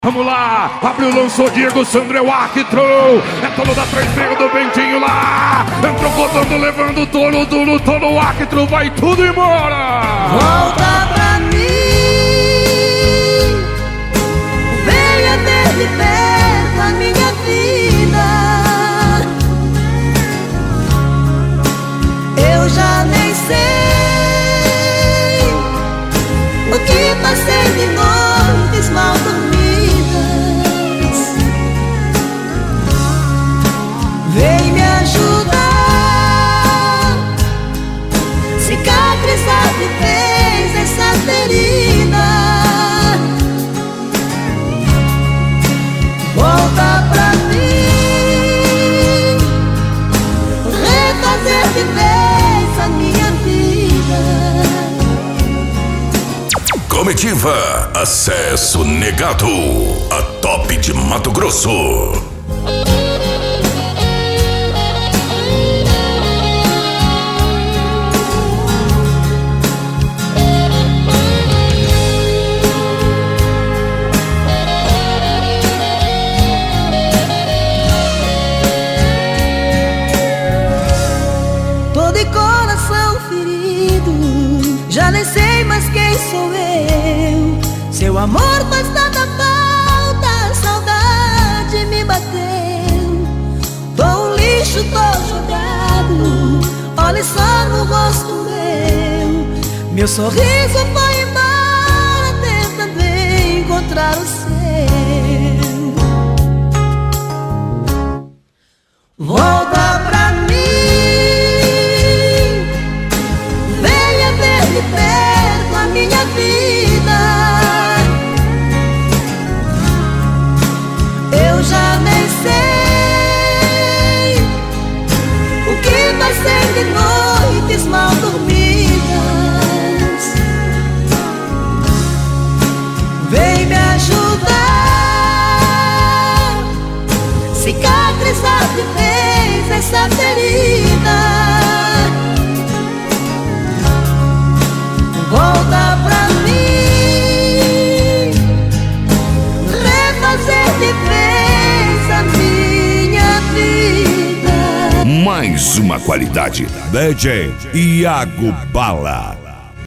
Vamos lá, abriu, lançou Diego, Sandro é o árbitro. É Tolo da três, do Bentinho lá. Entrou rodando, levando o Tolo, Tolo, o árbitro, vai tudo embora. Volta pra mim, venha ter de perto a minha vida. Eu já nem sei o que passei de noites mal dormidas. Vem me ajudar, cicatrizar de vez essa ferida. Volta pra mim, refazer de vez a minha vida. Comitiva Acesso Negado, a top de Mato Grosso. Já nem sei mais quem sou eu. Seu amor faz tanta falta, a saudade me bateu. Tô um lixo, tô jogado, olhe só no rosto meu. Meu sorriso foi embora, tentando encontrar o seu. Volta pra mim, perto a minha vida. Eu já nem sei o que vai ser de noites mal dormidas. Vem me ajudar, cicatrizar de vez essa ferida. Volta pra mim, refazer de vez a minha vida. Mais uma qualidade, DJ Iago Bala.